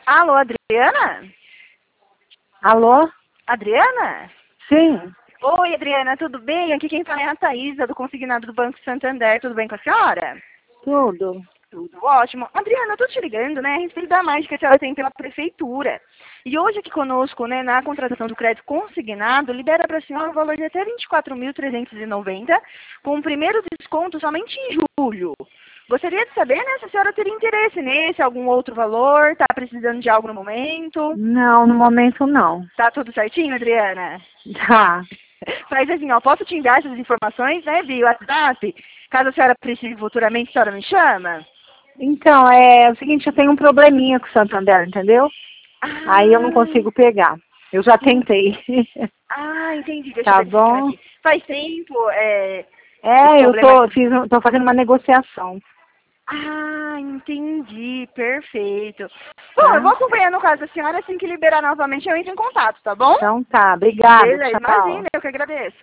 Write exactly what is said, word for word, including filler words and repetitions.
Alô, Adriana? Alô? Adriana? Sim. Oi, Adriana, tudo bem? Aqui quem fala é a Thaísa, do Consignado do Banco Santander. Tudo bem com a senhora? Tudo. Tudo ótimo. Adriana, eu tô te ligando, né, a respeito da mágica que a senhora tem pela prefeitura. E hoje aqui conosco, né, na contratação do crédito consignado, libera para a senhora um valor de até vinte e quatro mil trezentos e noventa, com o primeiro desconto somente em julho. Gostaria de saber, né, se a senhora teria interesse nesse, algum outro valor, tá precisando de algo no momento? Não, no momento não. Tá tudo certinho, Adriana? Tá. Mas assim, ó, posso te enviar essas informações, né, via WhatsApp? Caso a senhora precise futuramente, a senhora me chama? Então, é o seguinte, eu tenho um probleminha com o Santander, entendeu? Ah, Aí eu não consigo pegar. Eu já tentei. ah, entendi. Deixa eu Tá verificar bom? aqui. Faz tempo, é, esse É, eu problema tô, aqui. fiz, um- tô fazendo uma negociação, Ah, entendi. Perfeito. Bom, eu tá? vou acompanhar no caso da senhora, assim que liberar novamente eu entro em contato, tá bom? Então tá, obrigada, Beleza, tchau. imagina, eu que agradeço.